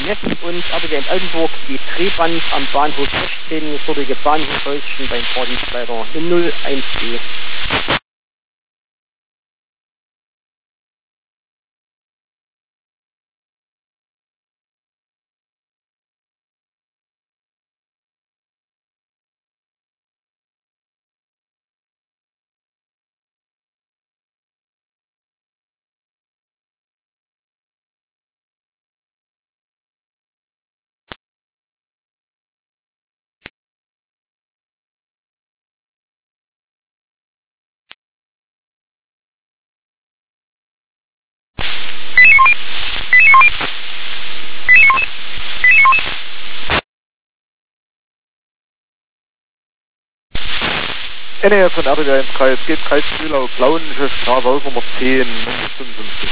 Messen und RTW in Altenburg die Drehband am Bahnhof 16, viertige Bahnhofhäuschen beim Fahrdienstleiter 001E. NRF von RTW 1 Kreis, geht Kreis Mühlau, Blaunische Straße, Haus Nummer 10, 55.